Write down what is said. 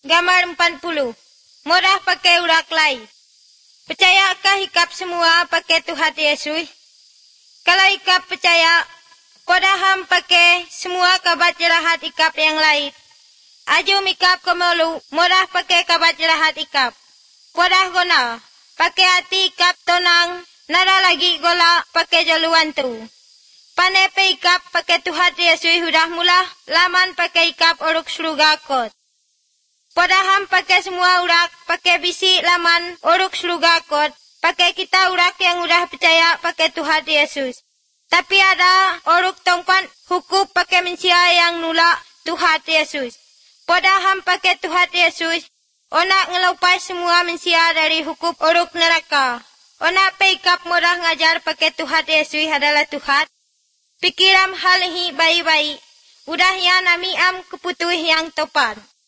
Gambar 40. Murah pakai urak lai. Percayakah hikap semua pakai Tuhan Yesus? Kalau hikap percaya, kodaham pakai semua kabar jerahat hikap yang lain. Aju mikap kemelu, murah pakai kabar jerahat hikap. Kodah gona, pakai hati hikap tonang, nara lagi gola pakai jaluan tu. Panepe hikap pakai Tuhan Yesus hudah mula, laman pakai hikap uruk surga kot. Podaham pakai semua urak, pakai bisi laman uruk surga kot, pakai kita urak yang udah percaya pakai Tuhan Yesus. Tapi ada uruk tongpan hukum pakai manusia yang nolak Tuhan Yesus. Podaham pakai Tuhan Yesus, onak ngelupai semua manusia dari hukum uruk neraka. Onak peikap murah ngajar pakai Tuhan Yesus adalah Tuhan. Pikiram hal ini baik-baik, udah ya nami am keputuh yang topan.